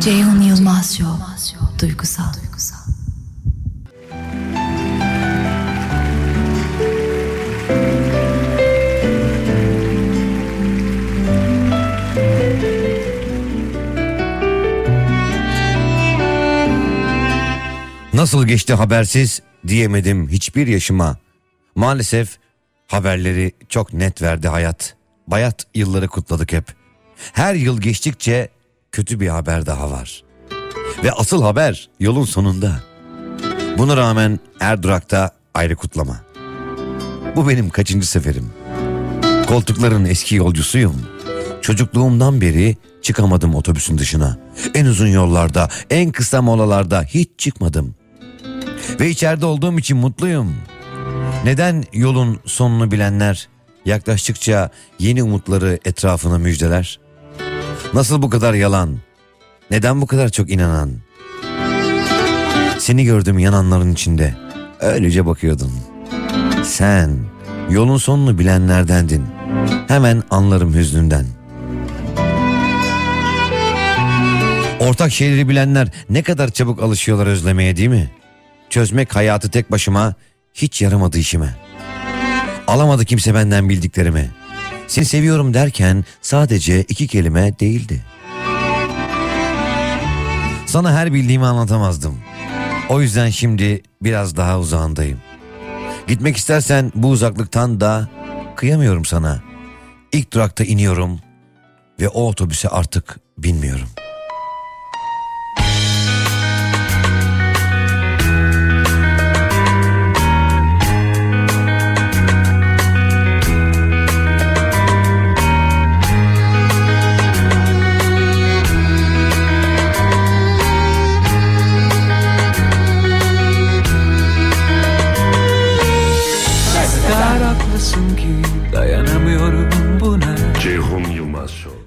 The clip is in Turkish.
Ceyhun Yılmaz Show. Duygusal. Nasıl geçti habersiz diyemedim hiçbir yaşıma. Maalesef haberleri çok net verdi hayat. Bayat yılları kutladık hep. Her yıl geçtikçe kötü bir haber daha var. Ve asıl haber yolun sonunda. Buna rağmen her durakta ayrı kutlama. Bu benim kaçıncı seferim. Koltukların eski yolcusuyum. Çocukluğumdan beri çıkamadım otobüsün dışına. En uzun yollarda, en kısa molalarda hiç çıkmadım. Ve içeride olduğum için mutluyum. Neden yolun sonunu bilenler yaklaştıkça yeni umutları etrafına müjdeler? Nasıl bu kadar yalan? Neden bu kadar çok inanan? Seni gördüm yananların içinde. Öylece bakıyordun. Sen yolun sonunu bilenlerdendin. Hemen anlarım hüznünden. Ortak şeyleri bilenler ne kadar çabuk alışıyorlar özlemeye, değil mi? Çözmek hayatı tek başıma hiç yaramadı işime. Alamadı kimse benden bildiklerimi. Seni seviyorum derken sadece 2 kelime değildi. Sana her bildiğimi anlatamazdım. O yüzden şimdi biraz daha uzağındayım. Gitmek istersen bu uzaklıktan da kıyamıyorum sana. İlk durakta iniyorum ve o otobüse artık binmiyorum. Haklısın ki dayanamıyorum buna. Ceyhun Yılmaz Show.